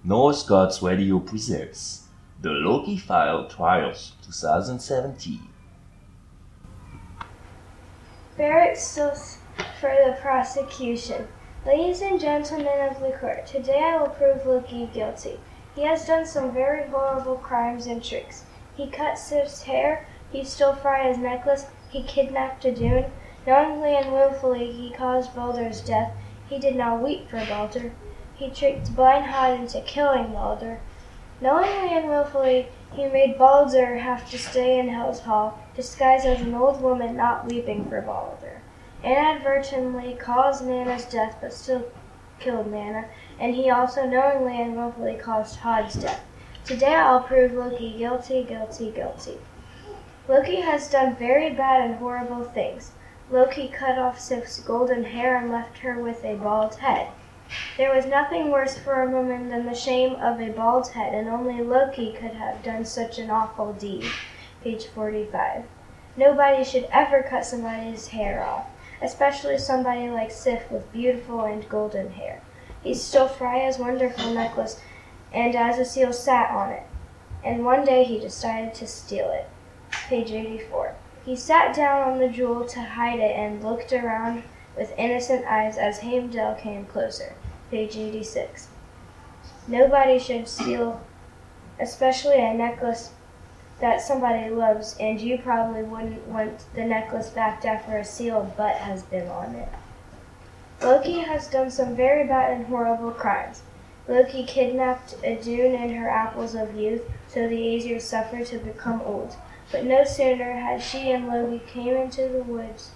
Norse Gods Radio presents the Loki File Trials 2017. Barrett Stills for the prosecution. Ladies and gentlemen of the court, today I will prove Loki guilty. He has done some very horrible crimes and tricks. He cut Sif's hair, he stole Freya's necklace, he kidnapped Idunn. Knowingly and willfully he caused Baldur's death. He did not weep for Baldur. He tricked Blind Hod into killing Baldur. Knowingly and willfully he made Baldur have to stay in Hel's Hall, disguised as an old woman not weeping for Baldur. Inadvertently caused Nanna's death but still killed Nanna, and he also knowingly and willfully caused Hod's death. Today I'll prove Loki guilty, guilty, guilty. Loki has done very bad and horrible things. Loki cut off Sif's golden hair and left her with a bald head. There was nothing worse for a woman than the shame of a bald head, and only Loki could have done such an awful deed. Page 45. Nobody should ever cut somebody's hair off, especially somebody like Sif with beautiful and golden hair. He stole Freya's wonderful necklace, and Azazil sat on it, and one day he decided to steal it. Page 84. He sat down on the jewel to hide it and looked around with innocent eyes as Heimdall came closer. Page 86. Nobody should steal, especially a necklace that somebody loves, and you probably wouldn't want the necklace back after a sealed butt has been on it. Loki has done some very bad and horrible crimes. Loki kidnapped Idunn and her apples of youth, so the Aesir suffered to become old. But no sooner had she and Loki came into the woods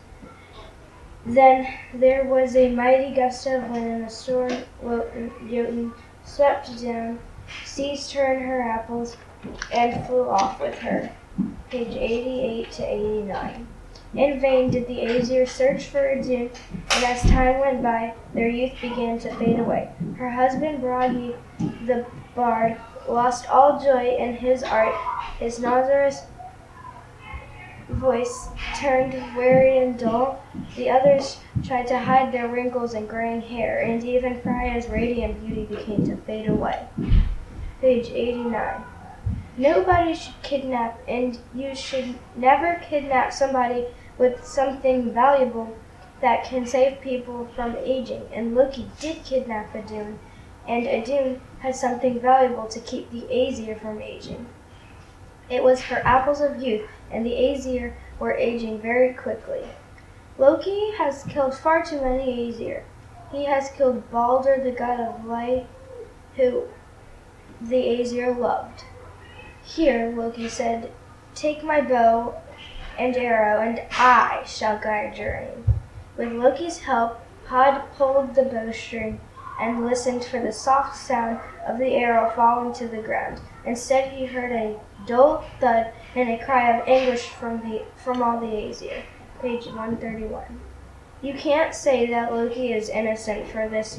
than there was a mighty gust of wind, and the storm Jotun swept down, seized her and her apples, and flew off with her. Page 88 to 89. In vain did the Aesir search for Idunn, and as time went by, their youth began to fade away. Her husband Bragi the bard lost all joy in his art. His Nazareth voice turned weary and dull. The others tried to hide their wrinkles and graying hair, and even Freya's radiant beauty began to fade away. Page 89. Nobody should kidnap, and you should never kidnap somebody with something valuable that can save people from aging. And Loki did kidnap Idunn, and Idunn had something valuable to keep the Aesir from aging. It was her apples of youth, and the Aesir were aging very quickly. Loki has killed far too many Aesir. He has killed Baldur, the god of light, who the Aesir loved. Here, Loki said, "Take my bow and arrow, and I shall guide your aim." With Loki's help, Hod pulled the bowstring and listened for the soft sound of the arrow falling to the ground. Instead, he heard a dull thud and a cry of anguish from all the Aesir. Page 131. You can't say that Loki is innocent for this.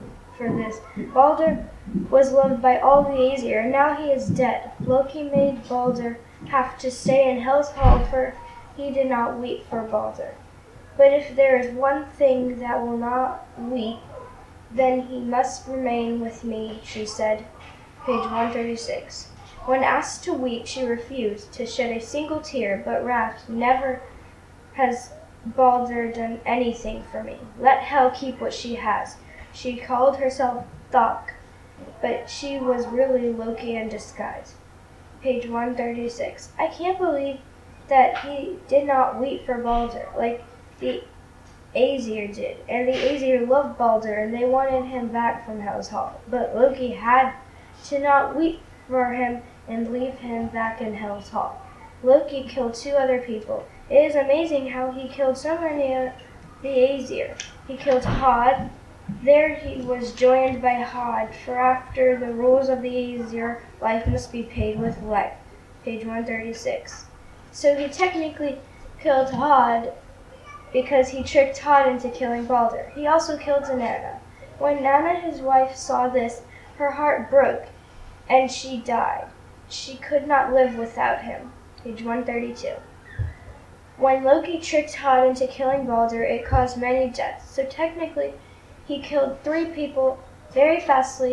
Baldur was loved by all the Aesir, and now he is dead. Loki made Baldur have to stay in Hel's Hall, for he did not weep for Baldur. But if there is one thing that will not weep, then he must remain with me, she said. Page 136. When asked to weep, she refused to shed a single tear, but rapped, "Never has Baldur done anything for me. Let Hel keep what she has." She called herself Thok, but she was really Loki in disguise. Page 136. I can't believe that he did not weep for Baldur, like the Aesir did. And the Aesir loved Baldur, and they wanted him back from Hel's Hall. But Loki had to not weep for him and leave him back in Hel's Hall. Loki killed 2 other people. It is amazing how he killed so many of the Aesir. He killed Hod. There he was joined by Hod, for after the rules of the Aesir, life must be paid with life. Page 136. So he technically killed Hod because he tricked Hod into killing Baldur. He also killed Nanna. When Nanna, his wife, saw this, her heart broke, and she died. She could not live without him. Page 132. When Loki tricked Hod into killing Baldur, it caused many deaths. So technically, he killed 3 people very fastly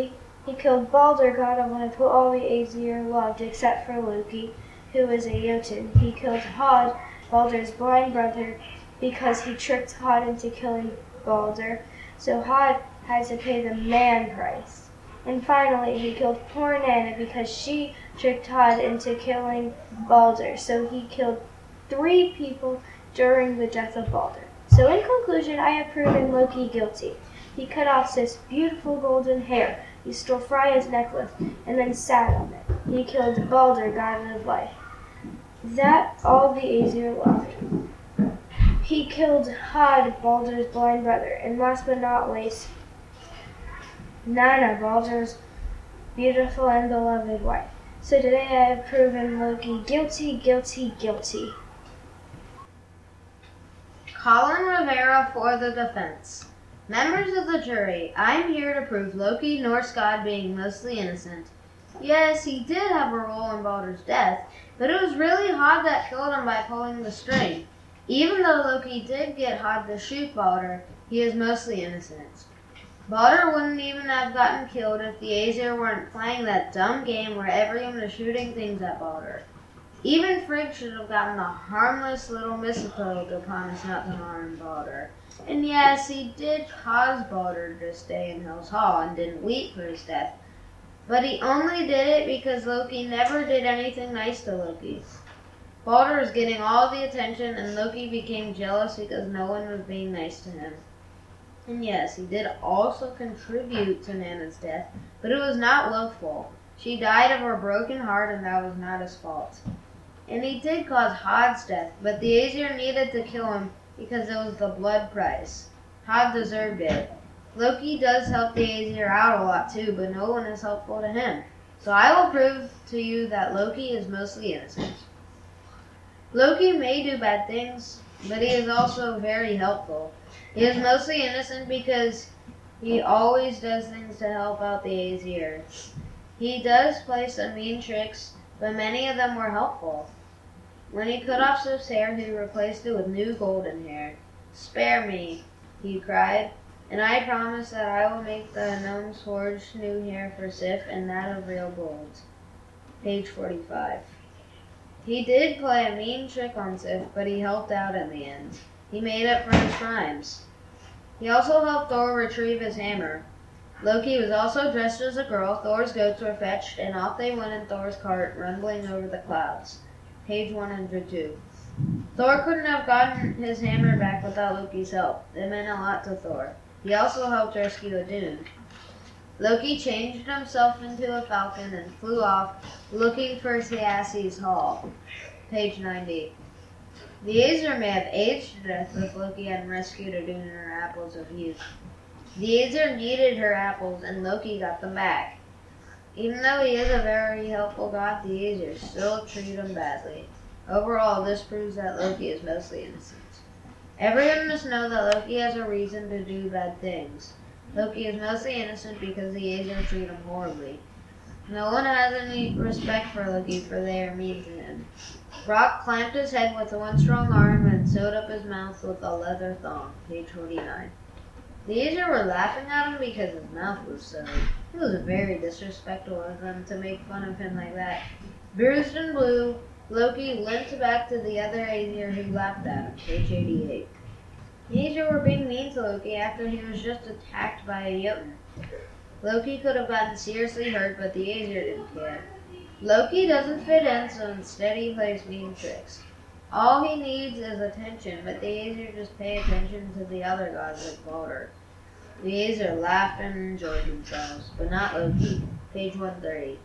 He killed Balder, god of Life, who all the Aesir loved except for Loki, who was a Jotun. He killed Hod, Balder's blind brother, because he tricked Hod into killing Balder, so Hod had to pay the man price. And finally, he killed poor Nanna because she tricked Hod into killing Balder, so he killed 3 people during the death of Balder. So in conclusion, I have proven Loki guilty. He cut off Sif's beautiful golden hair. He stole Freya's necklace and then sat on it. He killed Balder, god of life. That all the Aesir loved. He killed Hod, Balder's blind brother, and last but not least, Nanna, Balder's beautiful and beloved wife. So today I have proven Loki guilty, guilty, guilty. Colin Rivera for the defense. Members of the jury, I am here to prove Loki, Norse god, being mostly innocent. Yes, he did have a role in Balder's death, but it was really Hod that killed him by pulling the string. Even though Loki did get Hod to shoot Balder, he is mostly innocent. Balder wouldn't even have gotten killed if the Aesir weren't playing that dumb game where everyone was shooting things at Balder. Even Frigg should have gotten a harmless little mistletoe to promise not to harm Balder. And yes, he did cause Balder to stay in Hell's Hall and didn't weep for his death. But he only did it because Loki never did anything nice to Loki. Balder was getting all the attention and Loki became jealous because no one was being nice to him. And yes, he did also contribute to Nanna's death, but it was not willful. She died of her broken heart and that was not his fault. And he did cause Hod's death, but the Aesir needed to kill him because it was the blood price. Hod deserved it. Loki does help the Aesir out a lot too, but no one is helpful to him. So I will prove to you that Loki is mostly innocent. Loki may do bad things, but he is also very helpful. He is mostly innocent because he always does things to help out the Aesir. He does play some mean tricks, but many of them were helpful. When he cut off Sif's hair, he replaced it with new golden hair. "Spare me," he cried, "and I promise that I will make the gnomes forge new hair for Sif and that of real gold." Page 45. He did play a mean trick on Sif, but he helped out in the end. He made up for his crimes. He also helped Thor retrieve his hammer. Loki was also dressed as a girl, Thor's goats were fetched, and off they went in Thor's cart, rumbling over the clouds. Page 102. Thor couldn't have gotten his hammer back without Loki's help. It meant a lot to Thor. He also helped rescue Idun. Loki changed himself into a falcon and flew off, looking for Thiassi's hall. Page 90. The Aesir may have aged to death if Loki hadn't rescued Idun and her apples of youth. The Aesir needed her apples, and Loki got them back. Even though he is a very helpful god, the Aesir still treat him badly. Overall, this proves that Loki is mostly innocent. Everyone must know that Loki has a reason to do bad things. Loki is mostly innocent because the Aesir treat him horribly. No one has any respect for Loki, for they are mean to him. Brock clamped his head with one strong arm and sewed up his mouth with a leather thong. Page 49. The Aesir were laughing at him because his mouth was sewed. It was very disrespectful of them to make fun of him like that. Bruised and blue, Loki limped back to the other Aesir who laughed at him. Page 88. The Aesir were being mean to Loki after he was just attacked by a Jotun. Loki could have gotten seriously hurt, but the Aesir didn't care. Loki doesn't fit in, so instead he plays mean tricks. All he needs is attention, but the Aesir just pay attention to the other gods like Balder. The Aesir laughed and enjoyed themselves, but not Loki. Page 130.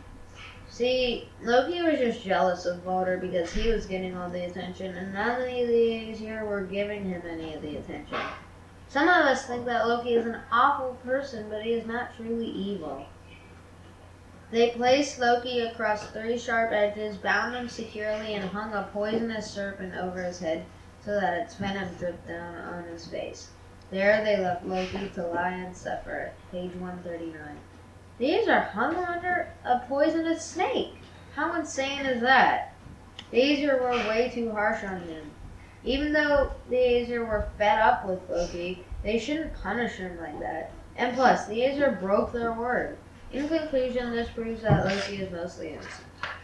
See, Loki was just jealous of Balder because he was getting all the attention, and none of the Aesir were giving him any of the attention. Some of us think that Loki is an awful person, but he is not truly evil. They placed Loki across 3 sharp edges, bound him securely, and hung a poisonous serpent over his head so that its venom dripped down on his face. There they left Loki to lie and suffer. Page 139. The Aesir hung under a poisonous snake. How insane is that? The Aesir were way too harsh on him. Even though the Aesir were fed up with Loki, they shouldn't punish him like that. And plus, the Aesir broke their word. In conclusion, this proves that Loki is mostly innocent.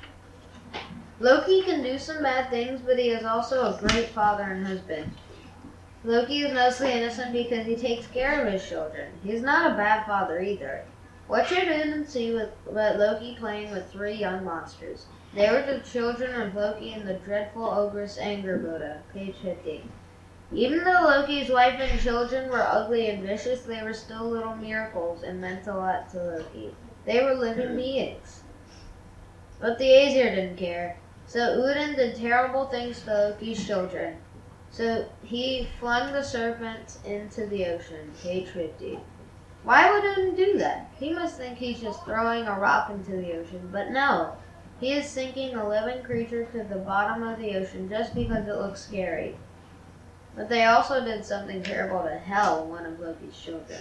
Loki can do some bad things, but he is also a great father and husband. Loki is mostly innocent because he takes care of his children. He's not a bad father either. What should Odin see but Loki playing with 3 young monsters? They were the children of Loki and the dreadful ogress Angrboda, page 50. Even though Loki's wife and children were ugly and vicious, they were still little miracles and meant a lot to Loki. They were living beings. But the Aesir didn't care. So Odin did terrible things to Loki's children. So he flung the serpent into the ocean, page 50. Why would Odin do that? He must think he's just throwing a rock into the ocean, but no. He is sinking a living creature to the bottom of the ocean just because it looks scary. But they also did something terrible to Hel, one of Loki's children.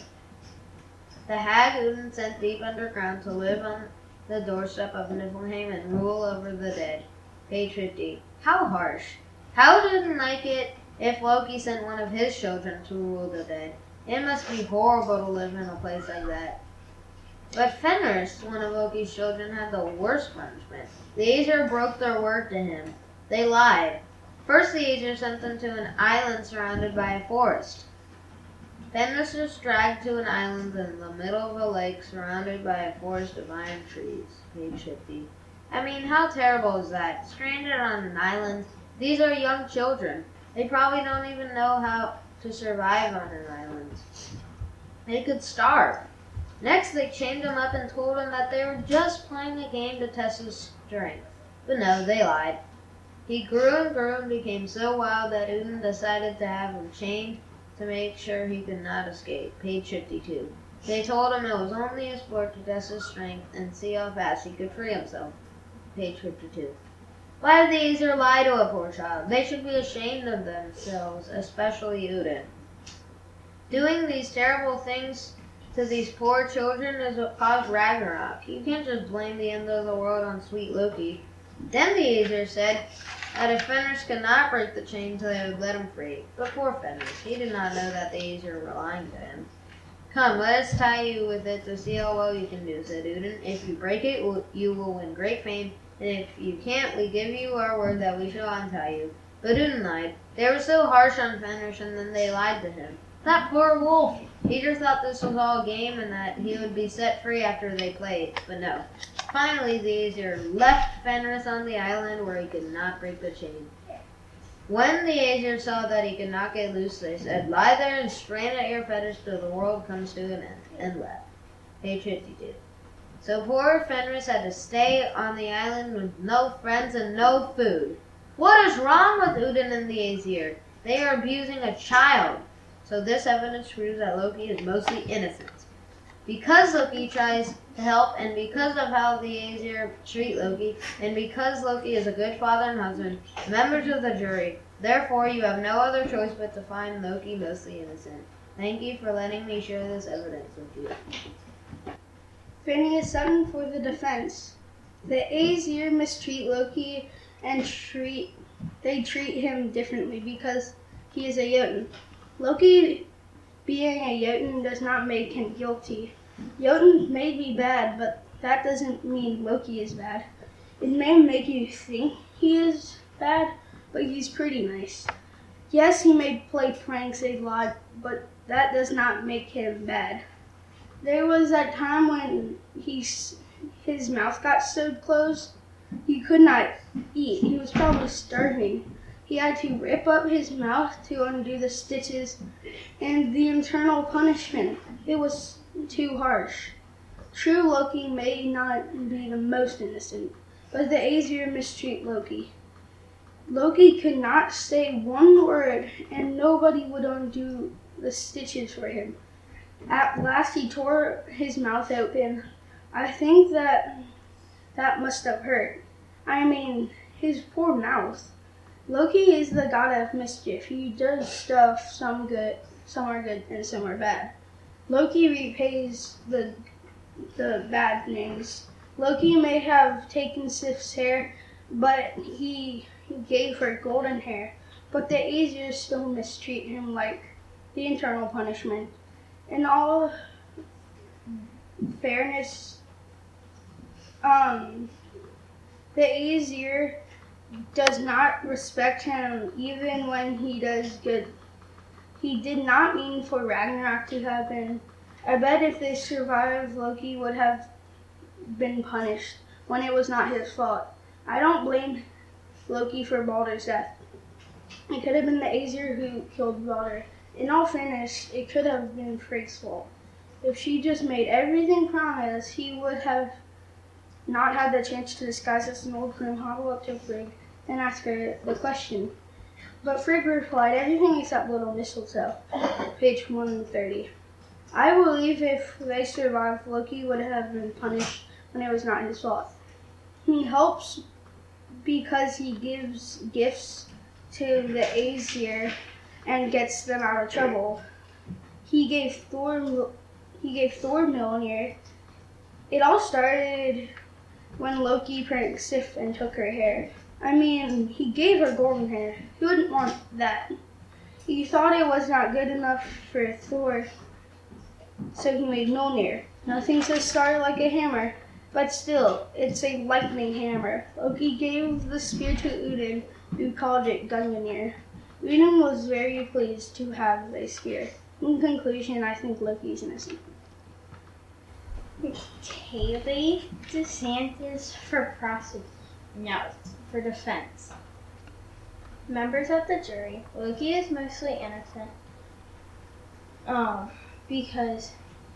The hag Odin sent deep underground to live on the doorstep of Niflheim and rule over the dead. Page 50. How harsh. How didn't like it if Loki sent one of his children to rule the dead? It must be horrible to live in a place like that. But Fenris, one of Loki's children, had the worst punishment. The Aesir broke their word to him. They lied. First, the Aesir sent them to an island surrounded by a forest. Fenris was dragged to an island in the middle of a lake surrounded by a forest of iron trees. Page 50. I mean, how terrible is that? Stranded on an island. These are young children. They probably don't even know how to survive on an island. They could starve. Next, they chained him up and told him that they were just playing a game to test his strength. But no, they lied. He grew and became so wild that Odin decided to have him chained to make sure he could not escape. Page 52. They told him it was only a sport to test his strength and see how fast he could free himself. Page 52. Why did the Aesir lie to a poor child? They should be ashamed of themselves, especially Odin. Doing these terrible things to these poor children is what caused Ragnarok. You can't just blame the end of the world on sweet Loki. Then the Aesir said that if Fenris could not break the chains, they would let him free. But poor Fenris, he did not know that the Aesir were lying to him. Come, let us tie you with it to see how well you can do, said Odin. If you break it, you will win great fame, and if you can't, we give you our word that we shall untie you. But Odin lied. They were so harsh on Fenris, and then they lied to him. That poor wolf! He just thought this was all a game and that he would be set free after they played, but no. Finally, the Aesir left Fenris on the island where he could not break the chain. When the Aesir saw that he could not get loose, they said, lie there and strain at your fetish till the world comes to an end, and left. Page 52. So poor Fenris had to stay on the island with no friends and no food. What is wrong with Odin and the Aesir? They are abusing a child. So this evidence proves that Loki is mostly innocent. Because Loki tries to help, and because of how the Aesir treat Loki, and because Loki is a good father and husband, members of the jury, therefore you have no other choice but to find Loki mostly innocent. Thank you for letting me share this evidence with you. Phineas Sutton for the defense. The Aesir mistreat Loki and treat him differently because he is a Jotun. Loki being a Jotun does not make him guilty. Jotun may be bad, but that doesn't mean Loki is bad. It may make you think he is bad, but he's pretty nice. Yes, he may play pranks a lot, but that does not make him bad. There was that time when his mouth got sewed closed. He could not eat. He was probably starving. He had to rip up his mouth to undo the stitches and the internal punishment. It was too harsh. True Loki may not be the most innocent, but the Aesir mistreat Loki. Loki could not say one word and nobody would undo the stitches for him. At last he tore his mouth open. I think that must have hurt. I mean, his poor mouth. Loki is the god of mischief. He does stuff, some are good, and some are bad. Loki repays the bad things. Loki may have taken Sif's hair, but he gave her golden hair. But the Aesir still mistreat him like the internal punishment. In all fairness, The Aesir does not respect him even when he does good. He did not mean for Ragnarok to happen. I bet if they survived, Loki would have been punished when it was not his fault. I don't blame Loki for Baldur's death. It could have been the Aesir who killed Baldur. In all fairness, it could have been Freyg's fault. If she just made everything promise, he would have not had the chance to disguise as an old groom, hobble up to Frigg, and ask her the question. But Frigg replied, everything except little mistletoe. Page 130. I believe if they survived, Loki would have been punished when it was not his fault. He helps because he gives gifts to the Aesir and gets them out of trouble. He gave Thor Mjolnir. It all started when Loki pranked Sif and took her hair. I mean, he gave her golden hair. Who wouldn't want that? He thought it was not good enough for Thor, so he made Mjolnir. Nothing says star like a hammer, but still, it's a lightning hammer. Loki gave the spear to Odin, who called it Gungnir. Odin was very pleased to have a spear. In conclusion, I think Loki is innocent. Kaylee DeSantis for defense. Members of the jury, Loki is mostly innocent. Because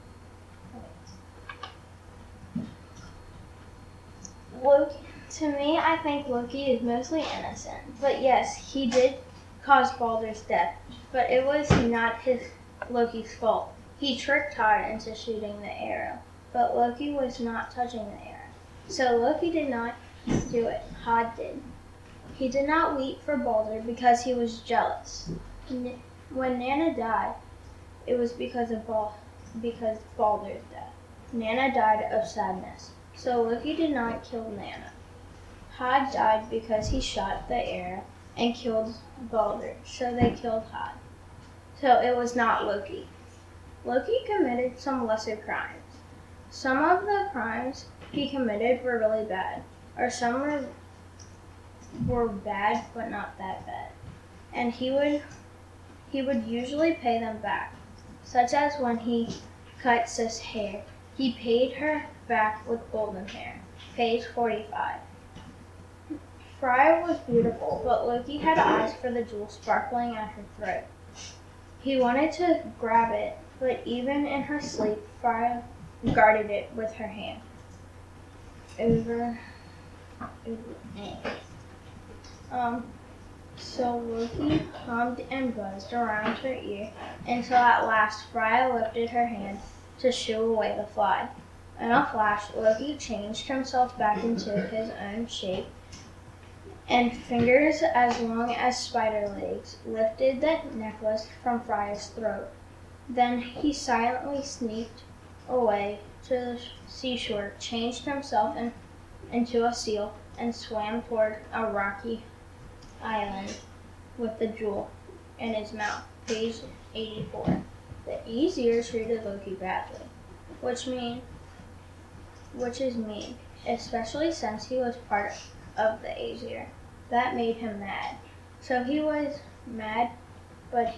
Loki, to me, I think Loki is mostly innocent. But yes, he did cause Baldur's death, but it was not Loki's fault. He tricked Hod into shooting the arrow, but Loki was not touching the arrow. So Loki did not do it. Hod did. He did not weep for Baldur because he was jealous. When Nanna died, it was because Baldur's death. Nanna died of sadness. So Loki did not kill Nanna. Hod died because he shot the arrow and killed Baldur. So they killed Hod. So it was not Loki. Loki committed some lesser crimes. Some of the crimes he committed were really bad, or some were bad but not that bad. And he would usually pay them back, such as when he cut Sif's hair. He paid her back with golden hair. Page 45. Freya was beautiful, but Loki had eyes for the jewel sparkling at her throat. He wanted to grab it, but even in her sleep, Freya guarded it with her hand. So Loki hummed and buzzed around her ear until at last Freya lifted her hand to shoo away the fly. In a flash, Loki changed himself back into his own shape, and fingers as long as spider legs lifted the necklace from Freya's throat. Then he silently sneaked away to the seashore, changed himself into a seal, and swam toward a rocky island with the jewel in his mouth. Page 84. The Aesir treated Loki badly, which is mean, especially since he was part of the Aesir. That made him mad. So he was mad, but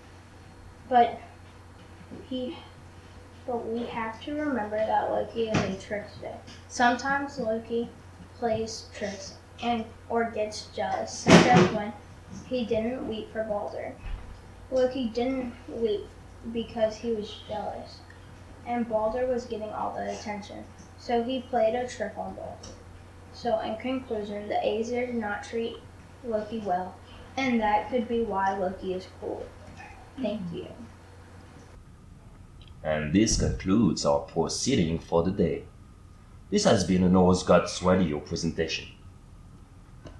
we have to remember that Loki is a trickster. Sometimes Loki plays tricks or gets jealous, such as when he didn't weep for Baldur. Loki didn't weep because he was jealous, and Baldur was getting all the attention, so he played a trick on Baldur. So in conclusion, the Aesir did not treat Loki well, and that could be why Loki is cool. Thank you. And this concludes our proceeding for the day. This has been a Norse Gods Radio presentation.